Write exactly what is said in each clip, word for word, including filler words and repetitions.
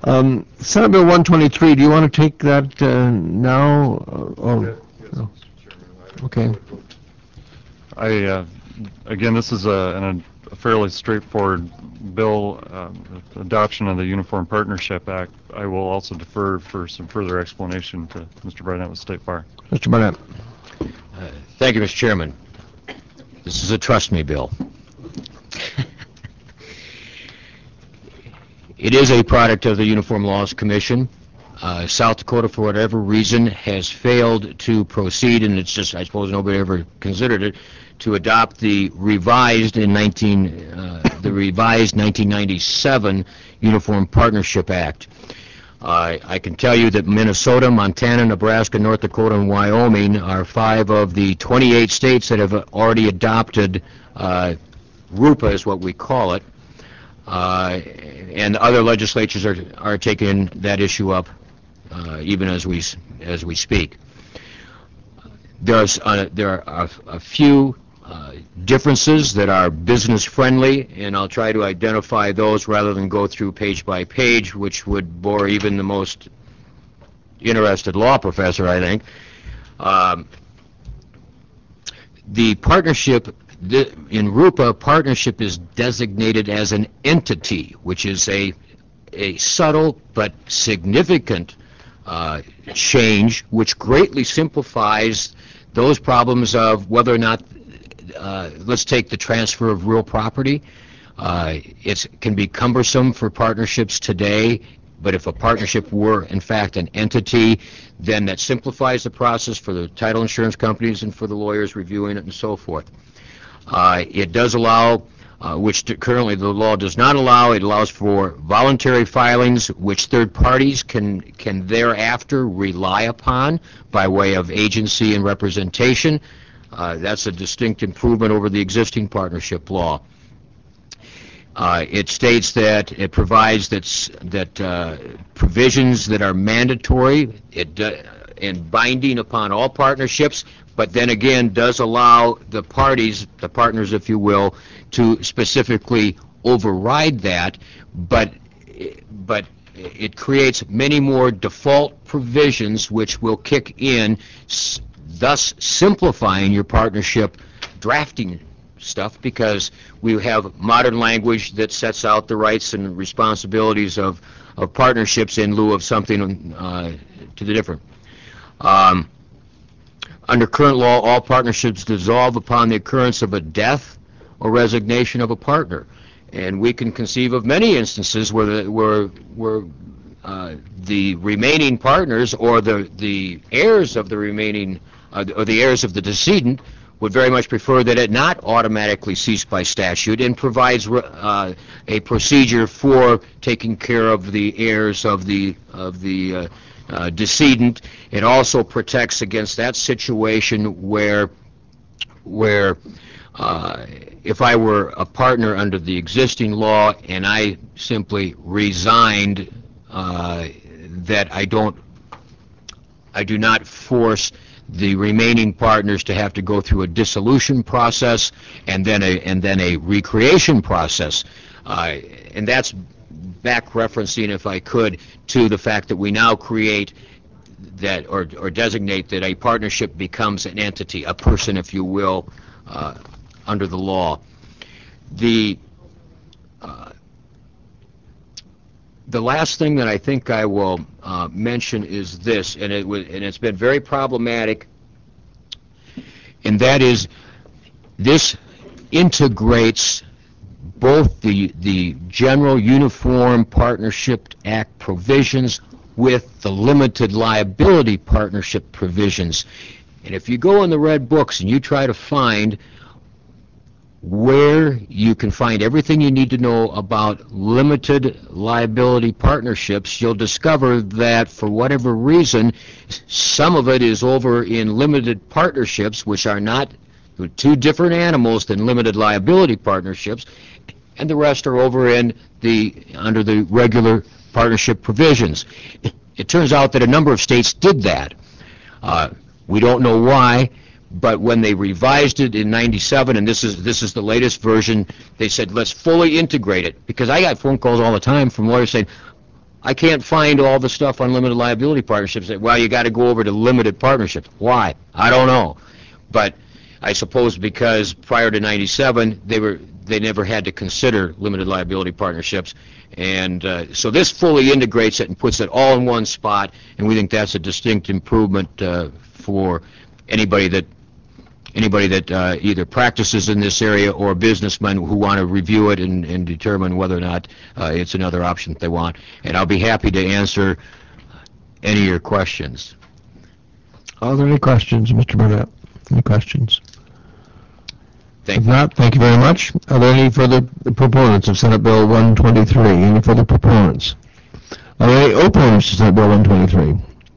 Um, Senate Bill one twenty-three, do you want to take that uh, now? Uh, oh, Yes, no. Mister Chairman. I- Okay. I, uh, again, this is a, an, a fairly straightforward bill, um, adoption of the Uniform Partnership Act. I will also defer for some further explanation to Mister Barnett with State Fire. Mister Barnett. Uh, Thank you, Mister Chairman. This is a trust me bill. It is a product of the Uniform Laws Commission. Uh, South Dakota, for whatever reason, has failed to proceed, and it's just, I suppose nobody ever considered it, to adopt the revised in nineteen, uh, the revised nineteen ninety-seven Uniform Partnership Act. Uh, I can tell you that Minnesota, Montana, Nebraska, North Dakota, and Wyoming are five of the twenty-eight states that have already adopted uh, RUPA, is what we call it, uh, and other legislatures are are taking that issue up uh, even as we as we speak. There's uh, there are a, a few uh, differences that are business friendly, and I'll try to identify those rather than go through page by page, which would bore even the most interested law professor, I think. Um, the partnership the, in RUPA, partnership is designated as an entity, which is a a subtle but significant uh, change, which greatly simplifies those problems of whether or not, uh, let's take the transfer of real property. Uh, it can be cumbersome for partnerships today, but if a partnership were, in fact, an entity, then that simplifies the process for the title insurance companies and for the lawyers reviewing it and so forth. Uh, it does allow, uh, which currently the law does not allow, it allows for voluntary filings which third parties can, can thereafter rely upon by way of agency and representation. Uh, that's a distinct improvement over the existing partnership law. Uh, it states that it provides that, that uh, provisions that are mandatory it, uh, and binding upon all partnerships, but then again does allow the parties, the partners if you will, to specifically override that, but, but it creates many more default provisions which will kick in, thus simplifying your partnership drafting stuff, because we have modern language that sets out the rights and responsibilities of, of partnerships in lieu of something uh, to the different. Um, under current law, all partnerships dissolve upon the occurrence of a death or resignation of a partner, and we can conceive of many instances where the, where, where uh, the remaining partners or the, the heirs of the remaining uh, or the heirs of the decedent would very much prefer that it not automatically cease by statute, and provides uh, a procedure for taking care of the heirs of the of the uh, uh, decedent. It also protects against that situation where where uh, if I were a partner under the existing law and I simply resigned, uh, that I don't I do not force the remaining partners to have to go through a dissolution process and then a and then a recreation process, uh, and that's back referencing, if I could, to the fact that we now create that or or designate that a partnership becomes an entity, a person, if you will, uh, under the law. The uh, The last thing that I think I will uh, mention is this, and it was, and it's been very problematic, and that is this integrates both the the General Uniform Partnership Act provisions with the limited liability partnership provisions. And if you go in the red books and you try to find where you can find everything you need to know about limited liability partnerships, you'll discover that for whatever reason, some of it is over in limited partnerships, which are not two different animals than limited liability partnerships, and the rest are over in the under the regular partnership provisions. It turns out that a number of states did that. Uh, we don't know why. But when they revised it in ninety-seven, and this is this is the latest version, they said, let's fully integrate it. Because I got phone calls all the time from lawyers saying, I can't find all the stuff on limited liability partnerships. That, well, you got to go over to limited partnerships. Why? I don't know. But I suppose because prior to ninety-seven, they were they never had to consider limited liability partnerships. And uh, so this fully integrates it and puts it all in one spot, and we think that's a distinct improvement uh, for anybody that anybody that uh, either practices in this area or businessmen who want to review it and, and determine whether or not uh, it's another option that they want. And I'll be happy to answer any of your questions. Are there any questions, Mister Burnett? Any questions? Thank If you. not, thank you very much. Are there any further proponents of Senate Bill one twenty-three? Any further proponents? Are there any opponents to Senate Bill one twenty-three?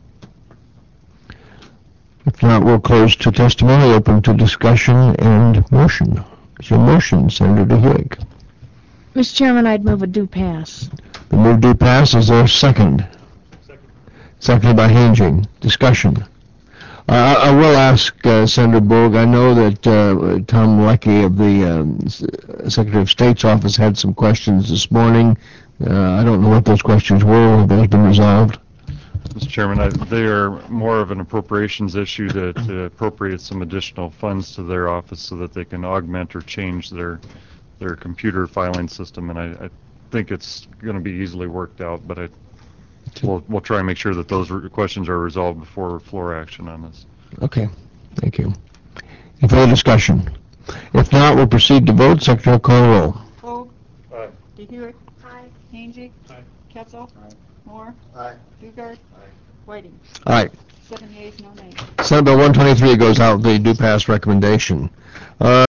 If not, we'll close to testimony, open to discussion and motion. Is your motion, Senator DeHuig? Mister Chairman, I'd move a due pass. The move do pass. Is there a second? Second. Seconded by Hanging. Discussion. Uh, I will ask uh, Senator Bogue, I know that uh, Tom Leckie of the um, S- Secretary of State's office had some questions this morning. Uh, I don't know what those questions were. Have those been resolved? Mister Chairman, I, they are more of an appropriations issue to, to appropriate some additional funds to their office so that they can augment or change their their computer filing system, and I, I think it's going to be easily worked out, but I, we'll, we'll try and make sure that those re- questions are resolved before floor action on this. Okay, thank you. Any further discussion? If not, we'll proceed to vote. Secretary will call the roll. Vogt. Aye. DeHuey. Aye. Angie. Aye. Ketzel. Aye. Moore. Aye. Dugard. Aye. Whiting. All right. Seven yeas, no nays. Senate Bill one twenty-three goes out the do pass recommendation. Uh,